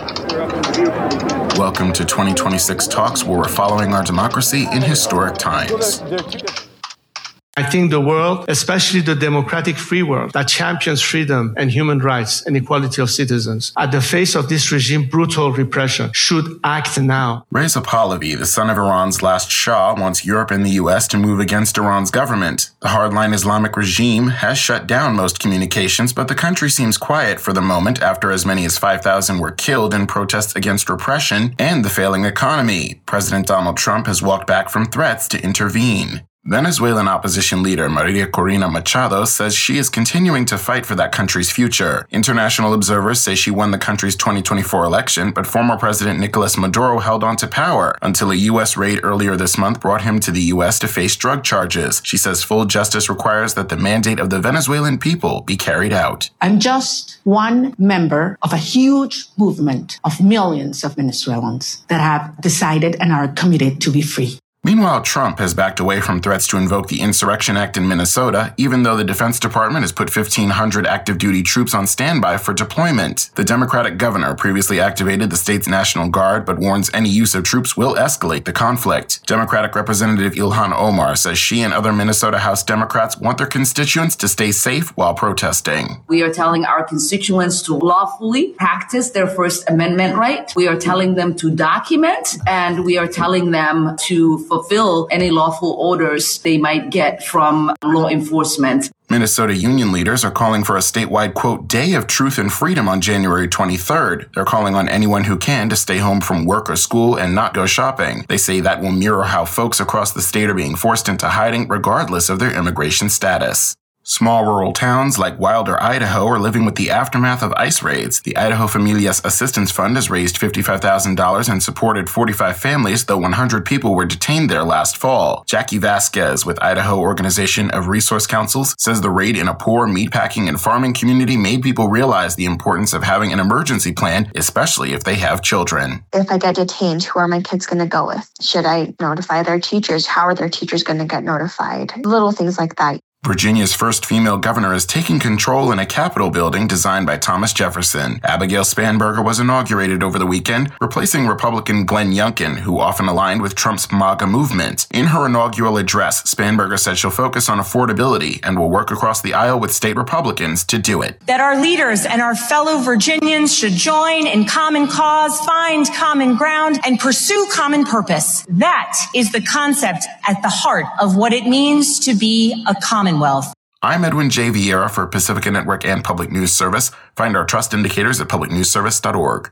Welcome to 2026 Talks, where we're following our democracy in historic times. I think the world, especially the democratic free world that champions freedom and human rights and equality of citizens, at the face of this regime's brutal repression, should act now. Reza Pahlavi, the son of Iran's last Shah, wants Europe and the US to move against Iran's government. The hardline Islamic regime has shut down most communications, but the country seems quiet for the moment after as many as 5,000 were killed in protests against repression and the failing economy. President Donald Trump has walked back from threats to intervene. Venezuelan opposition leader Maria Corina Machado says she is continuing to fight for that country's future. International observers say she won the country's 2024 election, but former President Nicolas Maduro held on to power until a U.S. raid earlier this month brought him to the U.S. to face drug charges. She says full justice requires that the mandate of the Venezuelan people be carried out. I'm just one member of a huge movement of millions of Venezuelans that have decided and are committed to be free. Meanwhile, Trump has backed away from threats to invoke the Insurrection Act in Minnesota, even though the Defense Department has put 1,500 active duty troops on standby for deployment. The Democratic governor previously activated the state's National Guard, but warns any use of troops will escalate the conflict. Democratic Representative Ilhan Omar says she and other Minnesota House Democrats want their constituents to stay safe while protesting. We are telling our constituents to lawfully practice their First Amendment right. We are telling them to document, and we are telling them to fulfill any lawful orders they might get from law enforcement. Minnesota union leaders are calling for a statewide, quote, Day of Truth and Freedom on January 23rd. They're calling on anyone who can to stay home from work or school and not go shopping. They say that will mirror how folks across the state are being forced into hiding regardless of their immigration status. Small rural towns like Wilder, Idaho are living with the aftermath of ICE raids. The Idaho Familias Assistance Fund has raised $55,000 and supported 45 families, though 100 people were detained there last fall. Jackie Vasquez with Idaho Organization of Resource Councils says the raid in a poor meatpacking and farming community made people realize the importance of having an emergency plan, especially if they have children. If I get detained, who are my kids going to go with? Should I notify their teachers? How are their teachers going to get notified? Little things like that. Virginia's first female governor is taking control in a Capitol building designed by Thomas Jefferson. Abigail Spanberger was inaugurated over the weekend, replacing Republican Glenn Youngkin, who often aligned with Trump's MAGA movement. In her inaugural address, Spanberger said she'll focus on affordability and will work across the aisle with state Republicans to do it. That our leaders and our fellow Virginians should join in common cause, find common ground, and pursue common purpose. That is the concept at the heart of what it means to be a Commonwealth. I'm Edwin J. Vieira for Pacifica Network and Public News Service. Find our trust indicators at publicnewsservice.org.